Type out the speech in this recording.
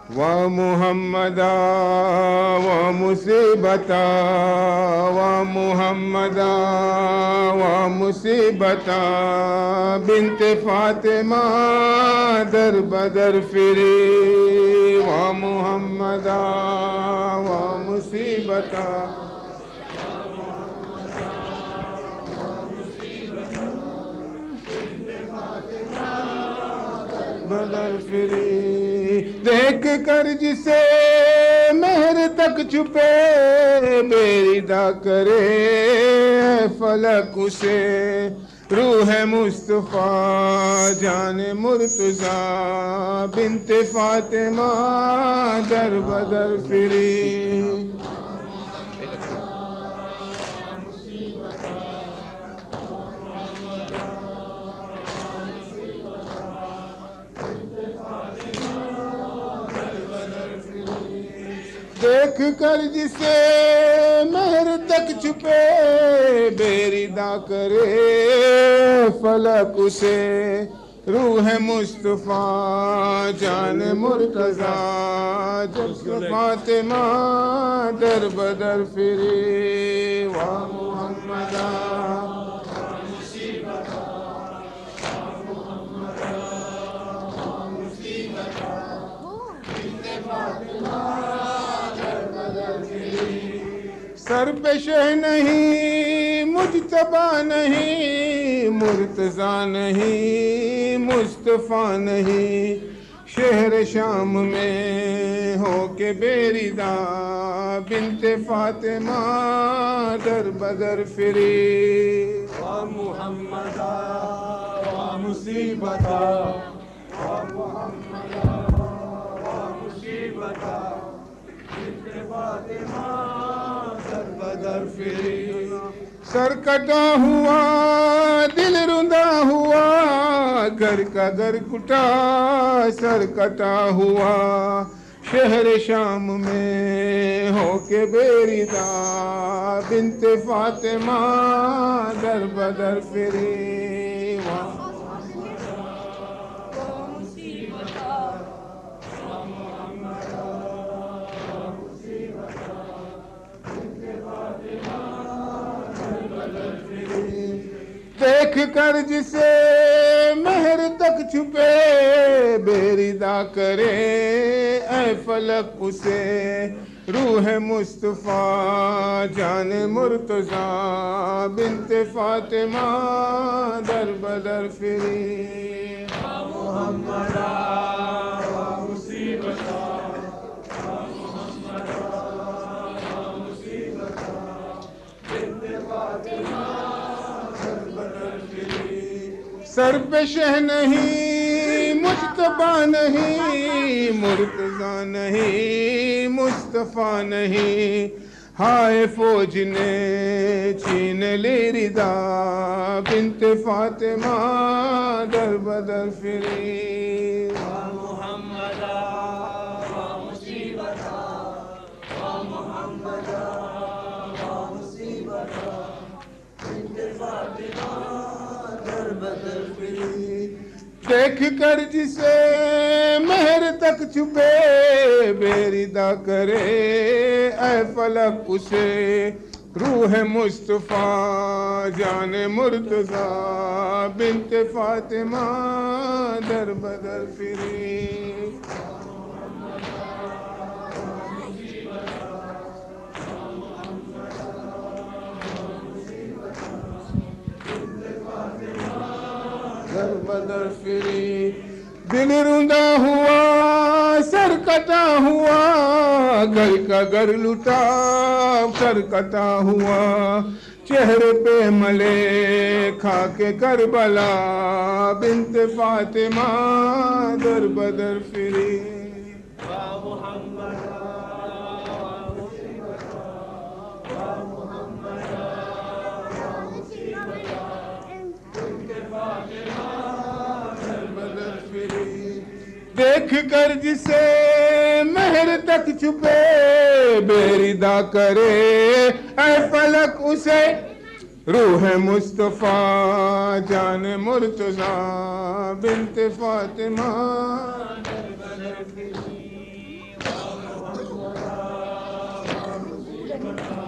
ومحمدا ومصیبتا ومحمدا ومصیبتا بنت فاطمہ در بدر فری ومحمدا ومصیبتا بدر فری دیکھ کر جسے مہر تک چھپے بیریدہ کرے فلک اسے روح مصطفیٰ جان مرتضیٰ بنت فاطمہ در بدر فری دیکھ کر جسے مہر تک چھپے بیریدہ کرے فلک اسے روح مصطفیٰ جان مرتضیٰ جب فاطمہ در بدر فری ومحمدا سر پہ شہ نہیں مجتبیٰ نہیں مرتضیٰ نہیں مصطفیٰ نہیں شہر شام میں ہو کے بیریدہ بنت فاطمہ در بدر فری ومحمدا ومصیبتا ومحمدا ومصیبتا بنت فاطمہ بدر فری سر کٹا ہوا دل رندا ہوا گھر کا گھر کٹا سر کٹا ہوا شہر شام میں ہو کے بیریدہ بنت فاطمہ در بدر فری دیکھ کر جسے مہر تک چھپے بیریدہ کرے اے فلک اسے روح مصطفیٰ جان مرتضیٰ بنت فاطمہ در بدر فری ومحمدا ومصیبتا ومحمدا ومصیبتا بنت فاطمہ سر پہ شہ نہیں مجتبیٰ نہیں مرتضیٰ نہیں مصطفیٰ نہیں ہائے فوج نے چھین لی ردا بنت فاطمہ در بدر فری ومحمدا ومصیبتا ومحمدا ومصیبتا بنت فاطمہ در بدر فری دیکھ کر جسے مہر تک چھپے بیریدہ کرے اے فلک اسے روح مصطفیٰ جان مرتضیٰ بنت فاطمہ در بدر فری در بدر فری دل رندا ہوا سر کٹا ہوا گھر کا گھر لٹا سر کٹا ہوا چہرے پہ ملے کھا کے کربلا بنت فاطمہ در بدر فری دیکھ کر جسے مہر تک چھپے بیریدہ کرے اے فلک اسے روح مصطفیٰ جان مرتضیٰ بنت فاطمہ بنا